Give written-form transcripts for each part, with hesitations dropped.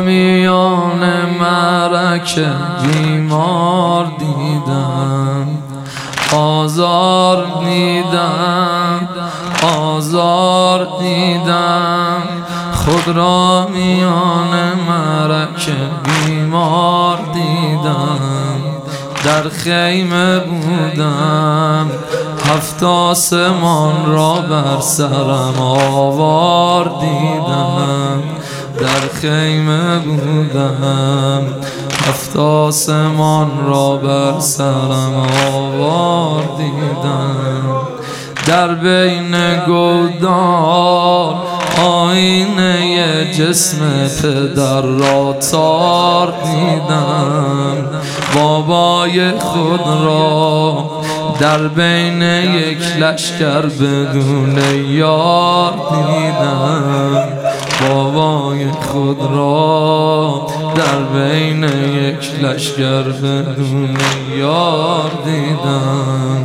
میان معرکه بیمار دیدم، آزار دیدم، آزار دیدم. خود را میان معرکه بیمار دیدم، در خیمه بودم 7 آسمان را بر سرم آوار دیدم، در خیمه بودم 7 آسمان را بر سرم آوار دیدم. در بین گودال آینه جسم پدر را تار دیدم، بابای خود را در بین یک لشکر بدون یار دیدم، بابای خود را در بین یک لشکر بدون یار دیدم،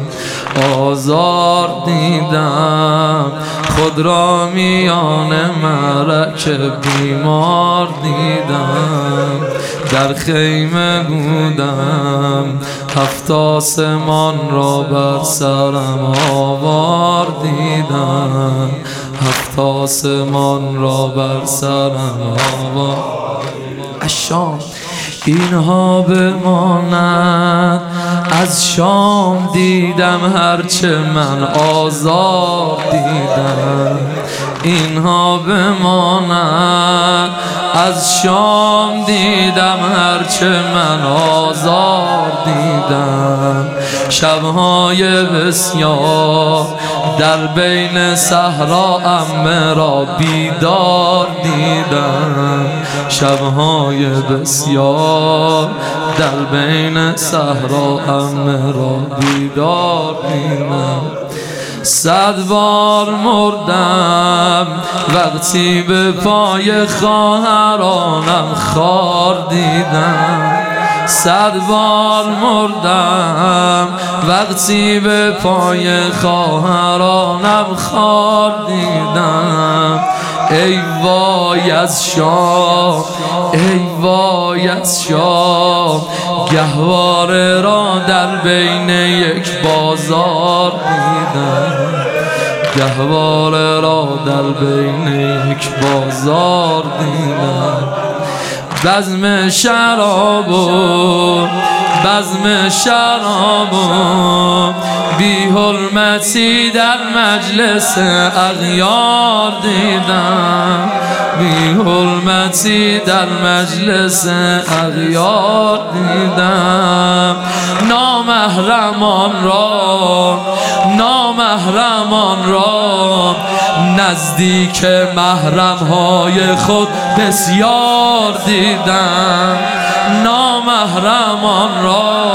آزار دیدم. خود را میان معرکه بیمار دیدم، در خیمه بودم 7 آسمان را بر سرم آوار دیدم، 7 آسمان را بر سرم آوار. الشام اینها بماند، از شام دیدم هرچه من آزار دیدم، اینها بماند، از شام دیدم هرچه من آزار دیدم. شبهای بسیار در بین صحرا عمه را بیدار دیدم، شبهای بسیار در بین صحرا عمه را بیدار دیدم. 100 بار مردم وقتی به پای خواهرانم خار دیدم، 100 بار مردم وقتی به پای خواهرانم خار دیدم. ای وای از شام، ای وای از شام، گهواره را در بین یک بازار دیدم، گهواره را در بین یک بازار دیدم. بزم شراب و بزم شراب و بی حرمتی در مجلس اغیار دیدم، بی حرمتی در مجلس اغیار دیدم. نامحرمان را، نامحرمان را نزدیک محرمهای خود بسیار دیدم، نامحرمان را،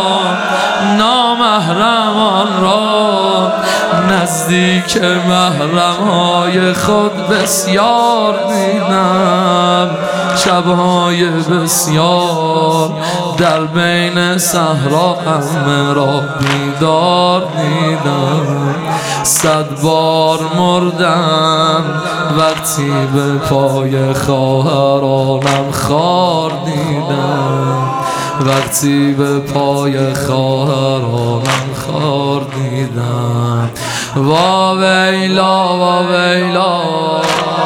نامحرمان را نزدیک محرمهای خود بسیار دیدم. شبهای بسیار در بین صحرا عمه را بیدار دیدم. 100 بار مردم وقتی به پای خواهرانم خار دیدم، وقتی به پای خواهرانم خار دیدم. وا ویلا، وا ویلا.